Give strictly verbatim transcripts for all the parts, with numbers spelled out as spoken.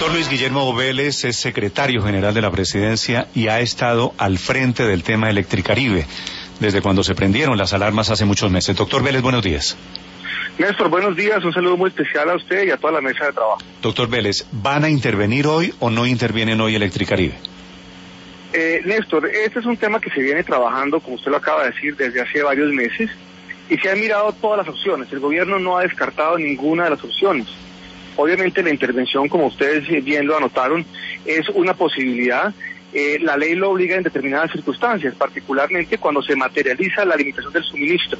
Doctor Luis Guillermo Vélez es secretario general de la presidencia y ha estado al frente del tema Electricaribe desde cuando se prendieron las alarmas hace muchos meses. Doctor Vélez, buenos días. Néstor, buenos días, un saludo muy especial a usted y a toda la mesa de trabajo. Doctor Vélez, ¿van a intervenir hoy o no intervienen hoy Electricaribe? Eh, Néstor, este es un tema que se viene trabajando, como usted lo acaba de decir, desde hace varios meses y se han mirado todas las opciones. El gobierno no ha descartado ninguna de las opciones. Obviamente la intervención, como ustedes bien lo anotaron, es una posibilidad. Eh, la ley lo obliga en determinadas circunstancias, particularmente cuando se materializa la limitación del suministro.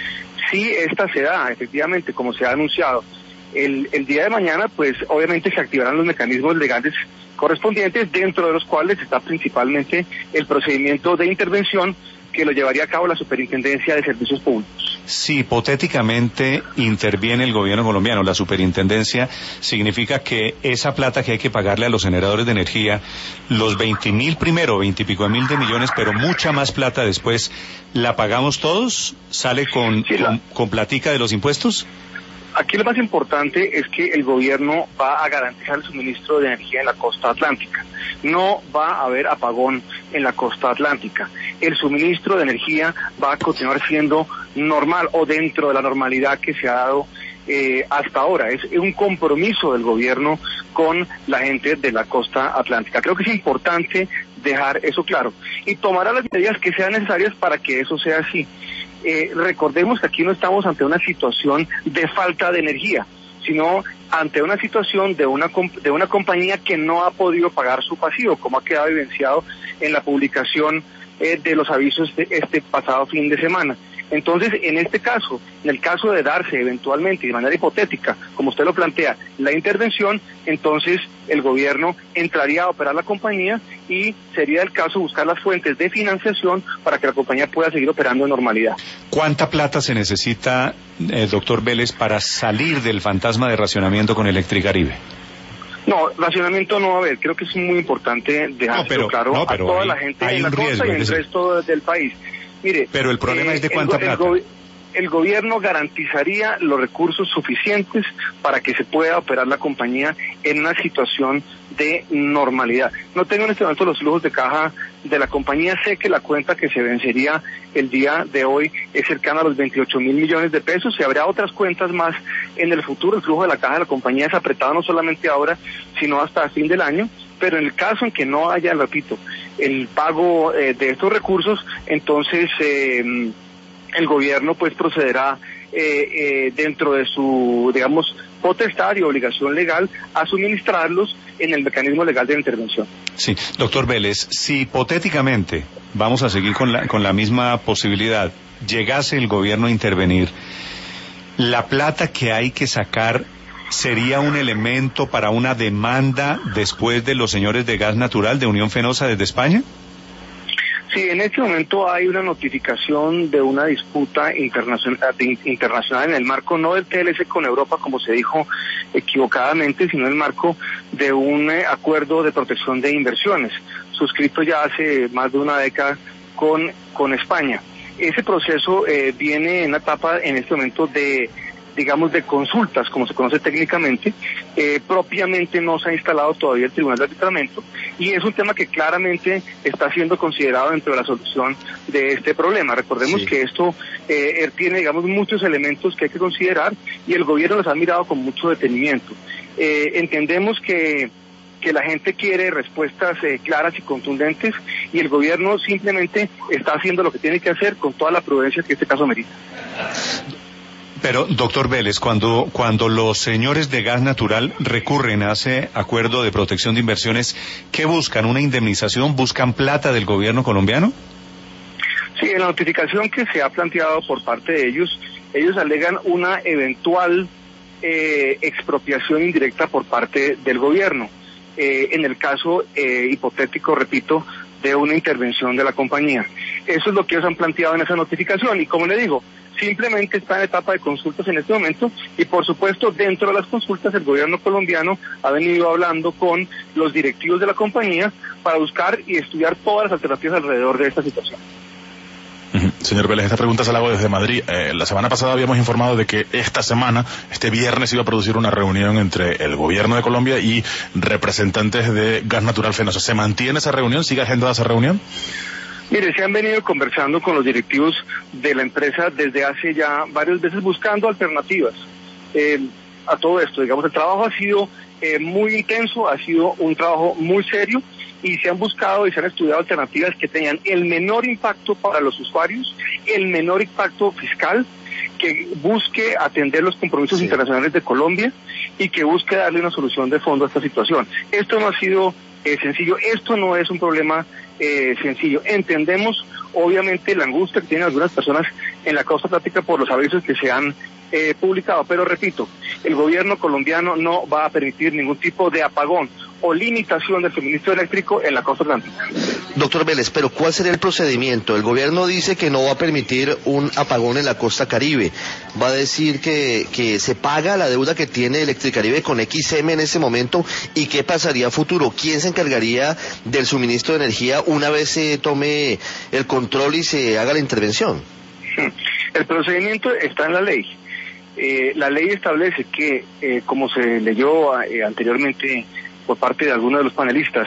Si esta se da, efectivamente, como se ha anunciado, el, el día de mañana, pues obviamente se activarán los mecanismos legales correspondientes, dentro de los cuales está principalmente el procedimiento de intervención que lo llevaría a cabo la Superintendencia de Servicios Públicos. Si hipotéticamente interviene el gobierno colombiano, la superintendencia, significa que esa plata que hay que pagarle a los generadores de energía, los veinte mil primero, veinte y pico mil de millones, pero mucha más plata después, ¿la pagamos todos? ¿Sale con, sí, la... con, con platica de los impuestos? Aquí lo más importante es que el gobierno va a garantizar el suministro de energía en la costa atlántica. No va a haber apagón en la costa atlántica. El suministro de energía va a continuar siendo normal o dentro de la normalidad que se ha dado eh, hasta ahora. Es un compromiso del gobierno con la gente de la costa atlántica. Creo que es importante dejar eso claro y tomará las medidas que sean necesarias para que eso sea así. Eh, recordemos que aquí no estamos ante una situación de falta de energía, sino ante una situación de una de una compañía que no ha podido pagar su pasivo, como ha quedado evidenciado en la publicación eh, de los avisos de este pasado fin de semana. Entonces, en este caso, en el caso de darse eventualmente, de manera hipotética, como usted lo plantea, la intervención, entonces el gobierno entraría a operar la compañía y sería el caso buscar las fuentes de financiación para que la compañía pueda seguir operando en normalidad. ¿Cuánta plata se necesita, eh, doctor Vélez, para salir del fantasma de racionamiento con Electricaribe? No, racionamiento no va a haber. Creo que es muy importante dejarlo no, claro no, a toda hay, la gente en la costa y en el resto del país. Mire, pero el problema eh, es de cuánta el, plata. El, el gobierno garantizaría los recursos suficientes para que se pueda operar la compañía en una situación de normalidad. No tengo en este momento los flujos de caja de la compañía. Sé que la cuenta que se vencería el día de hoy es cercana a los veintiocho mil millones de pesos. Y habrá otras cuentas más en el futuro. El flujo de la caja de la compañía es apretado no solamente ahora, sino hasta el fin del año. Pero en el caso en que no haya, repito, el pago eh, de estos recursos, entonces eh, el gobierno pues procederá eh, eh, dentro de su, digamos, potestad y obligación legal a suministrarlos en el mecanismo legal de intervención. Sí, doctor Vélez, si hipotéticamente, vamos a seguir con la, con la misma posibilidad, llegase el gobierno a intervenir, la plata que hay que sacar ¿sería un elemento para una demanda después de los señores de gas natural de Unión Fenosa desde España? Sí, en este momento hay una notificación de una disputa internacional, internacional en el marco no del T L C con Europa, como se dijo equivocadamente, sino en el marco de un eh, acuerdo de protección de inversiones, suscrito ya hace más de una década con, con España. Ese proceso eh, viene en una etapa en este momento de digamos de consultas, como se conoce técnicamente. Eh, propiamente no se ha instalado todavía el Tribunal de Arbitramiento y es un tema que claramente está siendo considerado dentro de la solución de este problema. Recordemos sí. que esto eh, tiene, digamos, muchos elementos que hay que considerar y el gobierno los ha mirado con mucho detenimiento. Eh, entendemos que que la gente quiere respuestas eh, claras y contundentes y el gobierno simplemente está haciendo lo que tiene que hacer con toda la prudencia que este caso merita. Pero, doctor Vélez, cuando, cuando los señores de gas natural recurren a ese acuerdo de protección de inversiones, ¿qué buscan? ¿Una indemnización? ¿Buscan plata del gobierno colombiano? Sí, en la notificación que se ha planteado por parte de ellos, ellos alegan una eventual eh, expropiación indirecta por parte del gobierno. Eh, en el caso eh, hipotético, repito, de una intervención de la compañía. Eso es lo que ellos han planteado en esa notificación y como le digo, simplemente está en etapa de consultas en este momento y por supuesto dentro de las consultas el gobierno colombiano ha venido hablando con los directivos de la compañía para buscar y estudiar todas las alternativas alrededor de esta situación. Uh-huh. Señor Vélez, esta pregunta se la hago desde Madrid. Eh, la semana pasada habíamos informado de que esta semana, este viernes, iba a producir una reunión entre el gobierno de Colombia y representantes de Gas Natural Fenosa. ¿Se mantiene esa reunión? ¿Sigue agendada esa reunión? Mire, se han venido conversando con los directivos de la empresa desde hace ya varias veces buscando alternativas eh, a todo esto. Digamos, el trabajo ha sido eh, muy intenso, ha sido un trabajo muy serio, y se han buscado y se han estudiado alternativas que tengan el menor impacto para los usuarios, el menor impacto fiscal, que busque atender los compromisos sí. internacionales de Colombia y que busque darle una solución de fondo a esta situación. Esto no ha sido eh, sencillo, esto no es un problema eh, sencillo. Entendemos, obviamente, la angustia que tienen algunas personas en la costa atlántica por los avisos que se han eh, publicado, pero repito, el gobierno colombiano no va a permitir ningún tipo de apagón o limitación del suministro eléctrico en la costa atlántica. Doctor Vélez, pero ¿cuál sería el procedimiento? El gobierno dice que no va a permitir un apagón en la costa Caribe. Va a decir que, que se paga la deuda que tiene Electricaribe con X M en ese momento. ¿Y qué pasaría a futuro? ¿Quién se encargaría del suministro de energía una vez se tome el control y se haga la intervención? El procedimiento está en la ley. Eh, la ley establece que, eh, como se leyó eh, anteriormente por parte de algunos de los panelistas,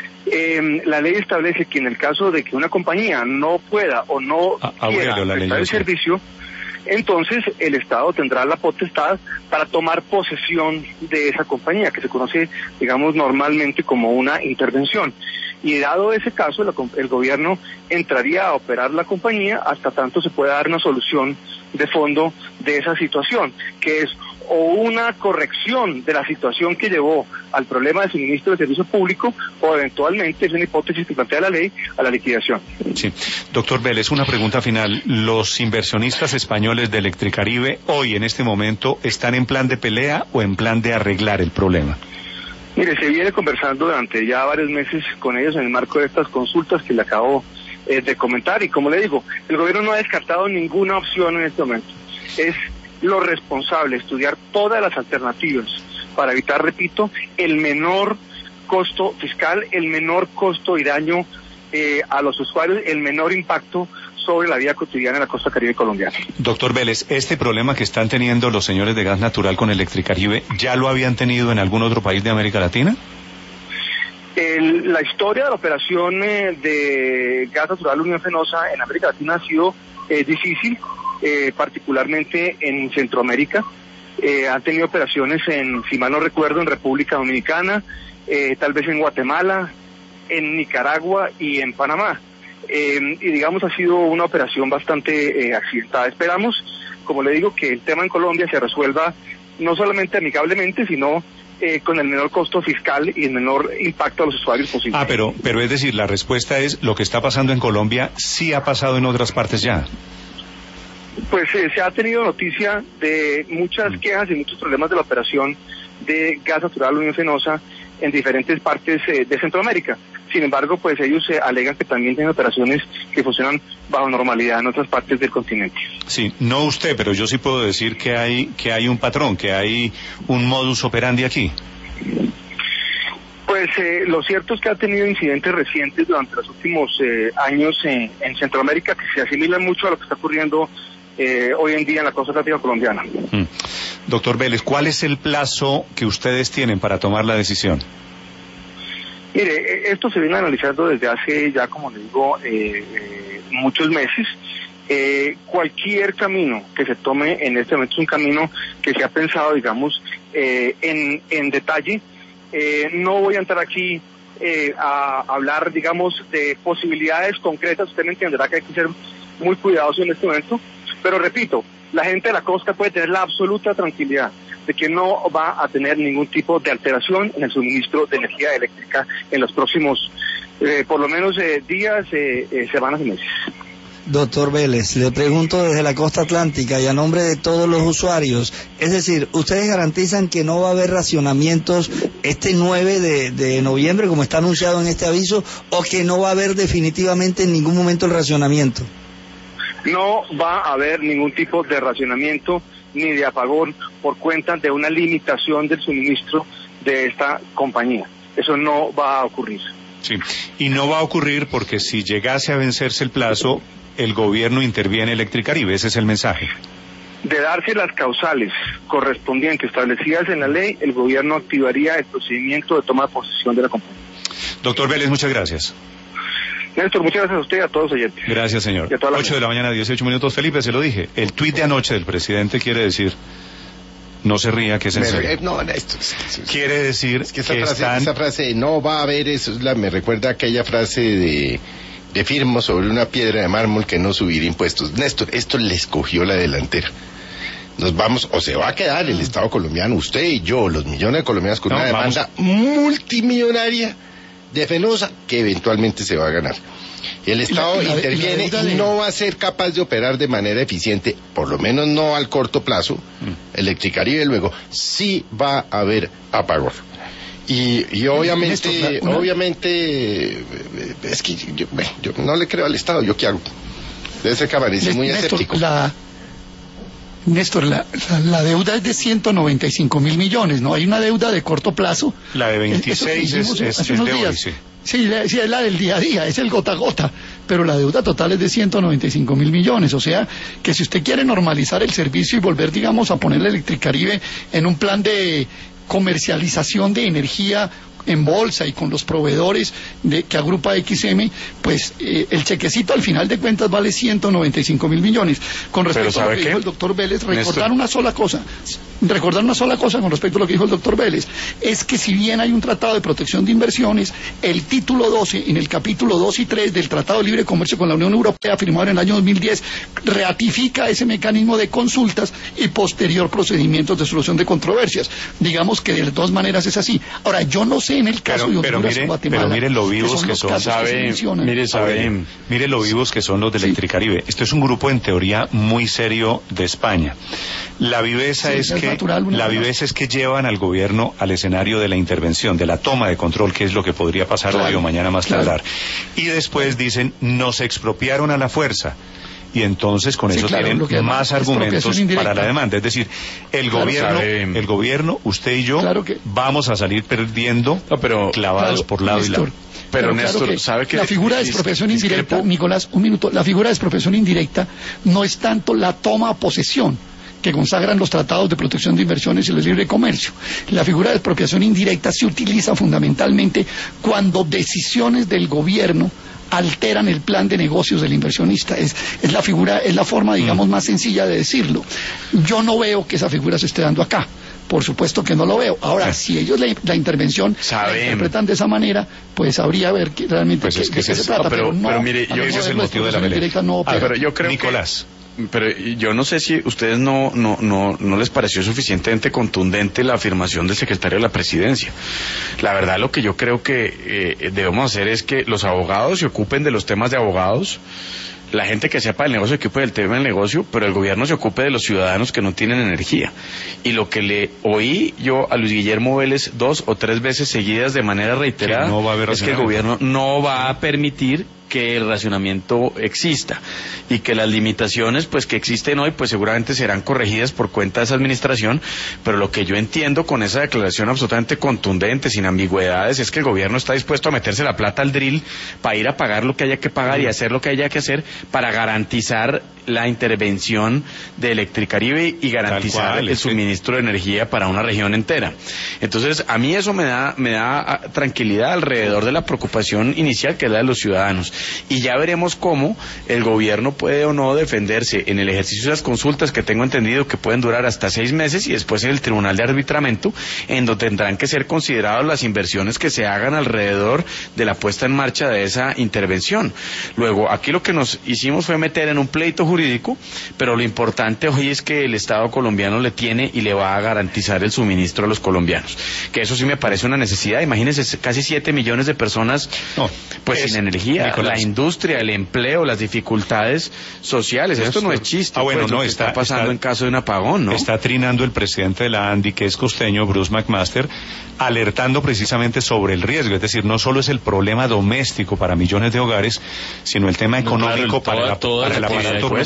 eh, la ley establece que en el caso de que una compañía no pueda o no ah, quiera abuelo, prestar el servicio, entonces el Estado tendrá la potestad para tomar posesión de esa compañía, que se conoce, digamos, normalmente como una intervención. Y dado ese caso, el, el gobierno entraría a operar la compañía hasta tanto se pueda dar una solución de fondo de esa situación, que es o una corrección de la situación que llevó al problema de suministro de servicio público, o eventualmente, es una hipótesis que plantea la ley, a la liquidación. Sí. Doctor Vélez, una pregunta final. ¿Los inversionistas españoles de Electricaribe hoy, en este momento, están en plan de pelea o en plan de arreglar el problema? Mire, se viene conversando durante ya varios meses con ellos en el marco de estas consultas que le acabo eh, de comentar, y como le digo, el gobierno no ha descartado ninguna opción en este momento. Es lo responsable estudiar todas las alternativas para evitar, repito, el menor costo fiscal, el menor costo y daño eh, a los usuarios, el menor impacto sobre la vida cotidiana en la costa caribe colombiana. Doctor Vélez, ¿este problema que están teniendo los señores de Gas Natural con Electricaribe ya lo habían tenido en algún otro país de América Latina? El, la historia de la operación eh, de Gas Natural Unión Fenosa en América Latina ha sido eh, difícil, eh, particularmente en Centroamérica. Eh, han tenido operaciones en, si mal no recuerdo, en República Dominicana, eh, tal vez en Guatemala, en Nicaragua y en Panamá. Eh, y digamos ha sido una operación bastante eh, accidentada. Esperamos, como le digo, que el tema en Colombia se resuelva no solamente amigablemente, sino eh, con el menor costo fiscal y el menor impacto a los usuarios posible. Ah, pero, pero es decir, la respuesta es, lo que está pasando en Colombia sí ha pasado en otras partes ya. Pues eh, se ha tenido noticia de muchas quejas y muchos problemas de la operación de Gas Natural Unión Fenosa en diferentes partes eh, de Centroamérica. Sin embargo, pues ellos eh, alegan que también tienen operaciones que funcionan bajo normalidad en otras partes del continente. Sí, no usted, pero yo sí puedo decir que hay que hay un patrón, que hay un modus operandi aquí. Pues eh, lo cierto es que ha tenido incidentes recientes durante los últimos eh, años en, en Centroamérica que se asimilan mucho a lo que está ocurriendo eh, hoy en día en la costa atlántica colombiana. Mm. Doctor Vélez, ¿cuál es el plazo que ustedes tienen para tomar la decisión? Mire, esto se viene analizando desde hace ya, como le digo, eh, eh, muchos meses. Eh, cualquier camino que se tome en este momento es un camino que se ha pensado, digamos, eh, en, en detalle. Eh, no voy a entrar aquí eh, a hablar, digamos, de posibilidades concretas. Usted me entenderá que hay que ser muy cuidadoso en este momento. Pero repito, la gente de la costa puede tener la absoluta tranquilidad de que no va a tener ningún tipo de alteración en el suministro de energía eléctrica en los próximos, eh, por lo menos, eh, días, eh, eh, semanas y meses. Doctor Vélez, le pregunto desde la costa atlántica y a nombre de todos los usuarios, es decir, ¿ustedes garantizan que no va a haber racionamientos este nueve de, de noviembre, como está anunciado en este aviso, o que no va a haber definitivamente en ningún momento el racionamiento? No va a haber ningún tipo de racionamiento ni de apagón por cuenta de una limitación del suministro de esta compañía. Eso no va a ocurrir. Sí, y no va a ocurrir porque si llegase a vencerse el plazo, el gobierno interviene Electricaribe. Ese es el mensaje. De darse las causales correspondientes establecidas en la ley, el gobierno activaría el procedimiento de toma de posesión de la compañía. Doctor Vélez, muchas gracias. Néstor, muchas gracias a usted y a todos los oyentes. Gracias, señor. ocho de la mañana, dieciocho minutos. Felipe, se lo dije. El tuit de anoche del presidente quiere decir, no se ría, que es en Pero, serio. eh, no, Néstor, es que, es, Quiere decir es que esa que frase, están... esa frase, no va a haber eso, es la, me recuerda aquella frase de, de Firmo sobre una piedra de mármol que no subir impuestos. Néstor, esto les cogió la delantera. Nos vamos, o se va a quedar el Estado colombiano, usted y yo, los millones de colombianos con No, una demanda vamos. multimillonaria de Fenosa que eventualmente se va a ganar. El Estado la- la- interviene la deuda y de- no va a ser capaz de operar de manera eficiente, por lo menos no al corto plazo. Mm. Electricaribe luego sí va a haber apagón. Y, y obviamente, Néstor, la- una- obviamente, eh, es que yo, bueno, yo no le creo al Estado, ¿yo qué hago? Debe ser que amanece muy Néstor, escéptico. la, Néstor, la, la, la deuda es de ciento noventa y cinco mil millones, ¿no? Hay una deuda de corto plazo. La de Eso veintiséis que hicimos es, es, hace es unos de hoy, días. sí. Sí, la, sí, es la del día a día, es el gota a gota, pero la deuda total es de ciento noventa y cinco mil millones, o sea, que si usted quiere normalizar el servicio y volver, digamos, a poner la Electricaribe en un plan de comercialización de energía en bolsa y con los proveedores de, que agrupa X M, pues eh, el chequecito al final de cuentas vale ciento noventa y cinco mil millones. Con respecto a lo ¿sabe que qué? dijo el doctor Vélez, recordar Néstor. una sola cosa, recordar una sola cosa con respecto a lo que dijo el doctor Vélez, es que si bien hay un tratado de protección de inversiones, el título doce, en el capítulo dos y tres del Tratado de Libre Comercio con la Unión Europea, firmado en el año dos mil diez, ratifica ese mecanismo de consultas y posterior procedimientos de solución de controversias. Digamos que de todas maneras es así. Ahora, yo no sé en el caso Pero, de pero Honduras mire, o Guatemala, pero mire lo vivos que los son, casos que se sabe, mencionan. mire, sabe, Mire, mire lo vivos que son los de Sí. Electricaribe. Esto es un grupo en teoría muy serio de España. La viveza Sí, es es que natural, una la forma. viveza es que llevan al gobierno al escenario de la intervención, de la toma de control, que es lo que podría pasar Claro, hoy o mañana más claro. tardar. Y después dicen, nos expropiaron a la fuerza. Y entonces con Sí, eso claro, tienen lo que llaman más expropiación argumentos indirecta. para la demanda. Es decir, el Claro, gobierno, sabe. el gobierno, usted y yo, Claro que- vamos a salir perdiendo, No, pero- clavados Claro, por lado y lado. Néstor, Pero, claro Néstor, que ¿sabe que la figura de dis- expropiación discrepo? indirecta, Nicolás, un minuto, la figura de expropiación indirecta no es tanto la toma a posesión que consagran los tratados de protección de inversiones y el libre comercio. La figura de expropiación indirecta se utiliza fundamentalmente cuando decisiones del gobierno alteran el plan de negocios del inversionista. Es, es la figura, es la forma, digamos, más sencilla de decirlo. Yo no veo que esa figura se esté dando acá. Por supuesto que no lo veo. Ahora, si ellos la, la intervención la Saben. interpretan de esa manera, pues habría ver que realmente Pues qué- es que de es qué se eso. trata. No, pero- no, pero mire, a yo- mi ese es modo el de motivo de la expropiación pelea. indirecta no Ah, opera. pero yo creo Nicolás. que, pero yo no sé si ustedes no, no, no, no les pareció suficientemente contundente la afirmación del secretario de la presidencia. La verdad, lo que yo creo que eh, debemos hacer es que los abogados se ocupen de los temas de abogados, la gente que sepa del negocio se ocupe del tema del negocio, pero el gobierno se ocupe de los ciudadanos que no tienen energía. Y lo que le oí yo a Luis Guillermo Vélez dos o tres veces seguidas de manera reiterada Que no va a haber es que el racionamiento. gobierno no va a permitir que el racionamiento exista y que las limitaciones pues que existen hoy pues seguramente serán corregidas por cuenta de esa administración, pero lo que yo entiendo con esa declaración absolutamente contundente, sin ambigüedades, es que el gobierno está dispuesto a meterse la plata al drill para ir a pagar lo que haya que pagar y hacer lo que haya que hacer para garantizar la intervención de Electricaribe y garantizar cual, el es que- suministro de energía para una región entera. Entonces, a mí eso me da, me da ah, tranquilidad alrededor de la preocupación inicial que es la de los ciudadanos. Y ya veremos cómo el gobierno puede o no defenderse en el ejercicio de las consultas, que tengo entendido que pueden durar hasta seis meses, y después en el Tribunal de Arbitramiento, en donde tendrán que ser consideradas las inversiones que se hagan alrededor de la puesta en marcha de esa intervención. Luego, aquí lo que nos hicimos fue meter en un pleito jurídico, pero lo importante hoy es que el Estado colombiano le tiene y le va a garantizar el suministro a los colombianos, que eso sí me parece una necesidad. Imagínense, casi siete millones de personas No, pues es- sin energía, Nicolás. la industria, el empleo, las dificultades sociales. Esto no es chiste. Ah, bueno, pues, lo no, que está- está pasando está- en caso de un apagón, ¿no? Está trinando el presidente de la ANDI, que es costeño, Bruce McMaster, alertando precisamente sobre el riesgo. Es decir, no solo es el problema doméstico para millones de hogares, sino el tema No, claro, económico el- para, toda- la- toda para el la actividad aparato económica.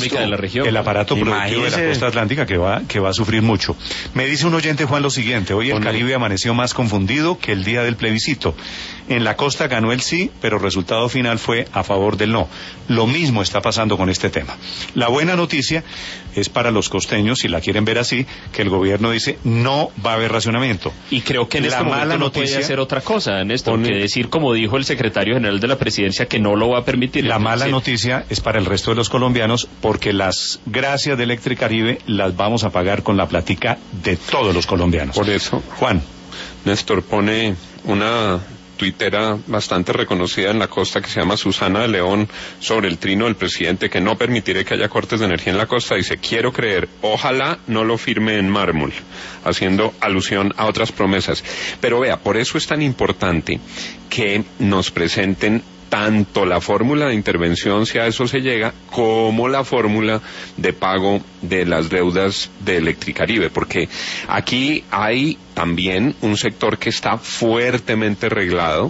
económica de la región. El aparato productivo de la costa atlántica que va, que va a sufrir mucho. Me dice un oyente, Juan, lo siguiente: hoy el Pone. Caribe amaneció más confundido que el día del plebiscito. En la costa ganó el sí, pero el resultado final fue a favor del no. Lo mismo está pasando con este tema. La buena noticia es para los costeños, si la quieren ver así, que el gobierno dice no va a haber racionamiento. Y creo que en la este mala no noticia, puede hacer otra cosa, Néstor, pone, que decir, como dijo el secretario general de la presidencia, que no lo va a permitir. La mala noticia es para el resto de los colombianos, porque las gracias de Electricaribe las vamos a pagar con la platica de todos los colombianos. Por eso, Juan, Néstor pone una tuitera bastante reconocida en la costa que se llama Susana de León sobre el trino del presidente que no permitiré que haya cortes de energía en la costa. Dice, quiero creer, ojalá no lo firme en mármol, haciendo alusión a otras promesas. Pero vea, por eso es tan importante que nos presenten tanto la fórmula de intervención, si a eso se llega, como la fórmula de pago de las deudas de Electricaribe, porque aquí hay también un sector que está fuertemente reglado.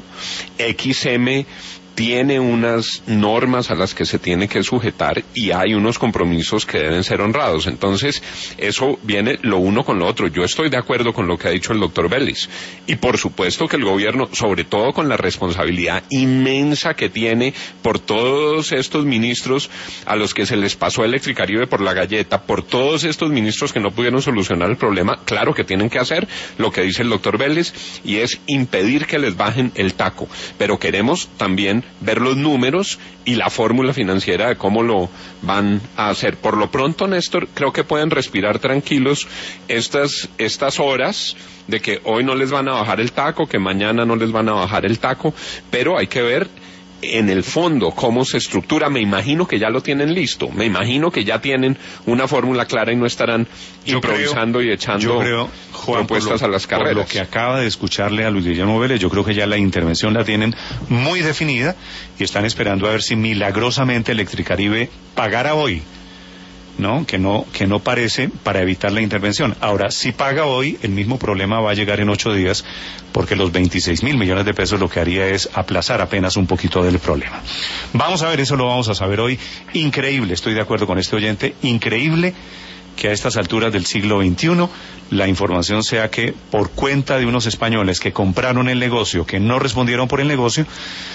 X M tiene unas normas a las que se tiene que sujetar y hay unos compromisos que deben ser honrados. Entonces, eso viene lo uno con lo otro. Yo estoy de acuerdo con lo que ha dicho el doctor Vélez. Y por supuesto que el gobierno, sobre todo con la responsabilidad inmensa que tiene por todos estos ministros a los que se les pasó Electricaribe por la galleta, por todos estos ministros que no pudieron solucionar el problema, claro que tienen que hacer lo que dice el doctor Vélez, y es impedir que les bajen el taco. Pero queremos también ver los números y la fórmula financiera de cómo lo van a hacer. Por lo pronto, Néstor, creo que pueden respirar tranquilos estas, estas horas de que hoy no les van a bajar el taco, que mañana no les van a bajar el taco, pero hay que ver en el fondo cómo se estructura. Me imagino que ya lo tienen listo, me imagino que ya tienen una fórmula clara y no estarán yo improvisando creo, y echando yo creo, Juan, propuestas lo, a las carreras. Por lo que acaba de escucharle a Luis Guillermo Vélez, yo creo que ya la intervención la tienen muy definida y están esperando a ver si milagrosamente Electricaribe pagara hoy, ¿no? Que no, que no parece, para evitar la intervención. Ahora, si paga hoy, el mismo problema va a llegar en ocho días, porque los veintiséis mil millones de pesos lo que haría es aplazar apenas un poquito del problema. Vamos a ver, eso lo vamos a saber hoy. Increíble, estoy de acuerdo con este oyente, increíble que a estas alturas del siglo veintiuno la información sea que por cuenta de unos españoles que compraron el negocio, que no respondieron por el negocio,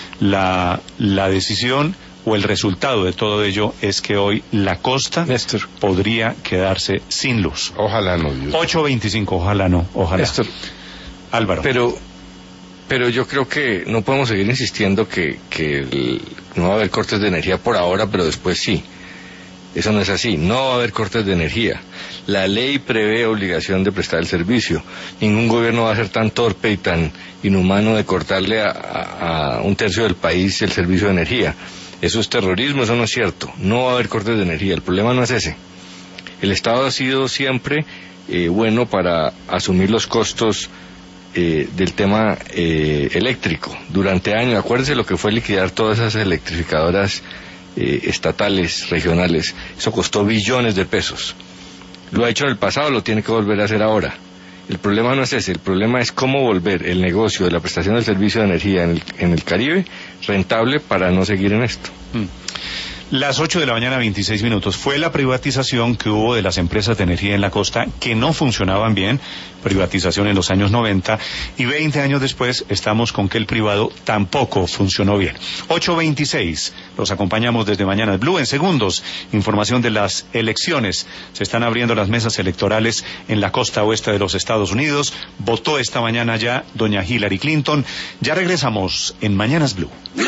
la, la decisión o el resultado de todo ello es que hoy la costa Néstor. podría quedarse sin luz. Ojalá no, Dios. ocho veinticinco, ojalá no, ojalá. Néstor, Álvaro. Pero, pero yo creo que no podemos seguir insistiendo que, que el, no va a haber cortes de energía por ahora, pero después sí. Eso no es así, no va a haber cortes de energía. La ley prevé obligación de prestar el servicio. Ningún gobierno va a ser tan torpe y tan inhumano de cortarle a, a, a un tercio del país el servicio de energía. Eso es terrorismo, eso no es cierto. No va a haber cortes de energía, el problema no es ese. El Estado ha sido siempre eh, bueno para asumir los costos eh, del tema eh, eléctrico. Durante años, acuérdense lo que fue liquidar todas esas electrificadoras eh, estatales, regionales. Eso costó billones de pesos. Lo ha hecho en el pasado, lo tiene que volver a hacer ahora. El problema no es ese, el problema es cómo volver el negocio de la prestación del servicio de energía en el, en el Caribe rentable para no seguir en esto. Mm. Las ocho de la mañana, veintiséis minutos. Fue la privatización que hubo de las empresas de energía en la costa que no funcionaban bien, privatización en los años noventa, y veinte años después estamos con que el privado tampoco funcionó bien. ocho veintiséis, los acompañamos desde Mañanas Blue. En segundos, información de las elecciones. Se están abriendo las mesas electorales en la costa oeste de los Estados Unidos. Votó esta mañana ya doña Hillary Clinton. Ya regresamos en Mañanas Blue.